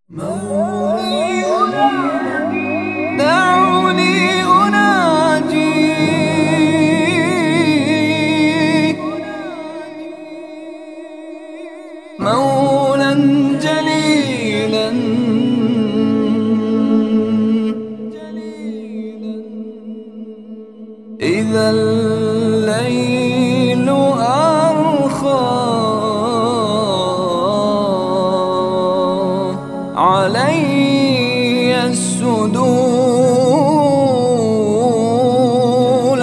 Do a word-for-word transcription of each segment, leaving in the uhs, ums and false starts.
دعوني أناجي مولا جليلا إذا الليل أرخى علي السدول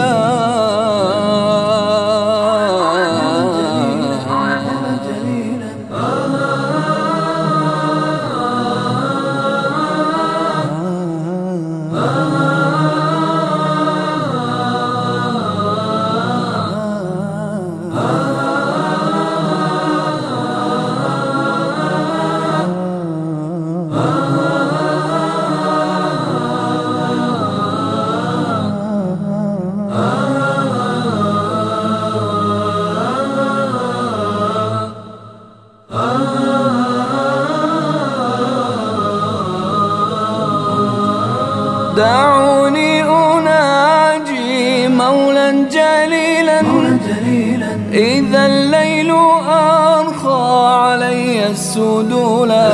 دعوني أناجي مولا جليلا إذا الليل أرخى علي السدولا.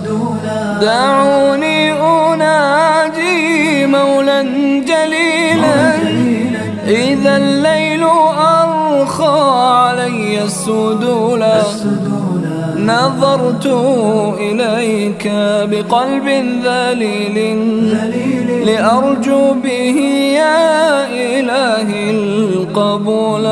دعوني أناجي مولا جليلا إذا الليل أرخى علي السدولا. نظرت إليك بقلب ذليل لأرجو به يا إلهي القبول.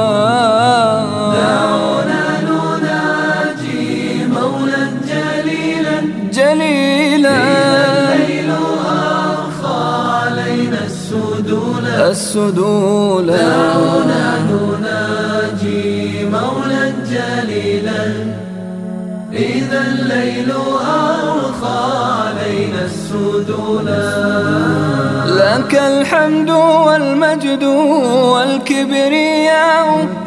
دعونا نناجي مولا جليلا جليلا الليل أرخى علينا السدولا السدولا. دعونا نناجي مولا جليلا إذا الليل أرخى علينا السدولا. لك الحمد والمجد والكبرياء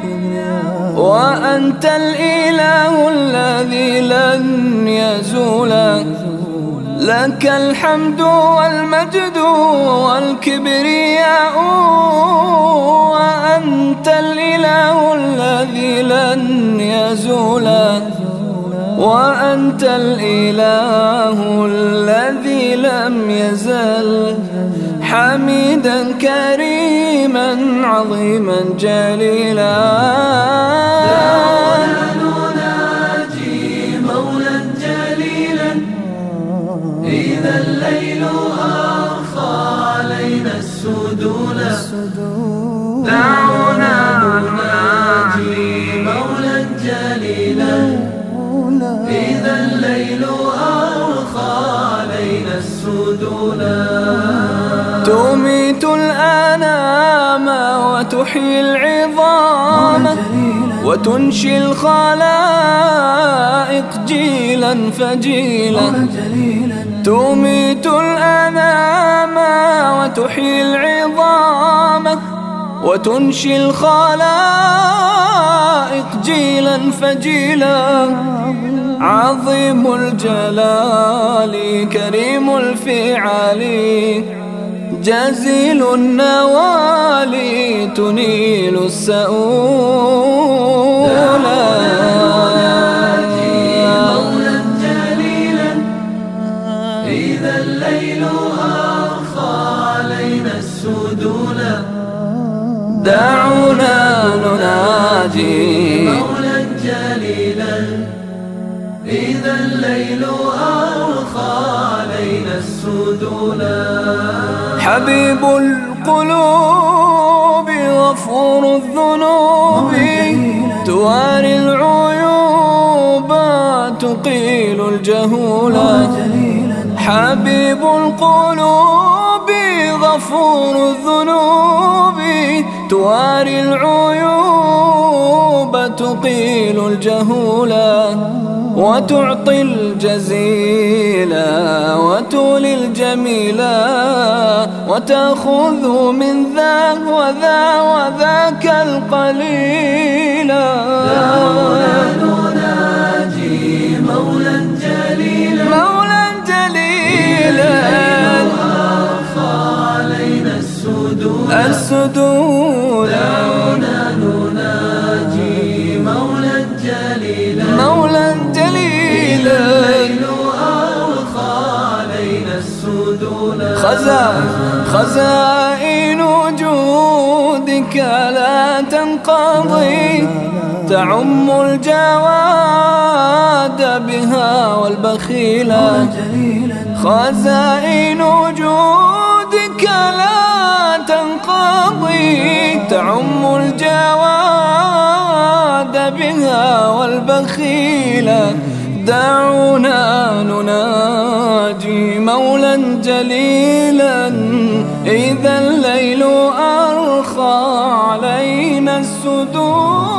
وأنت الإله الذي لن يزول. لك الحمد والمجد والكبرياء وأنت الإله الذي لن يزول. وأنت الإله الذي لم يزل حميدا كريما عظيما جليلا. دعونا نناجي مولا جليلا إذا الليل أرخى علينا السدولا. دعونا نناجي مولا جليلا إذا الليل أرخى علينا السدولا. تميت الأنام وتحيي العظام وتنشي الخلائق جيلا فجيلا. تميت الأنام وتحيي العظام وتنشي الخلائق جيلا فجيلا. عظيم الجلال كريم الفعال جزيل النوال تنيل السؤولا. مولا جليلا إذا الليل أرخى علينا السدولا. دعونا نناجي مولا جليلا إذا الليل أرخى علينا السدولا. حبيب القلوب غفور الذنوب تواري العيوب تقيل الجهولا. حبيب القلوب غفور الذنوب تواري العيوب تقيل الجهولا. وتعطي الجزيلا وتولي الجميلا وتأخذ من ذا وذا وذاك القليلا. دعونا نناجي مولا جليلا مولا جليلا خزائن وجودك لا تنقضي، تعم الجواد بها والبخيلة. خزائن وجودك لا تنقضي، تعم الجواد بها والبخيلة. دعونا نناجي مولا جليلا إذا الليل أرخى علينا السدود.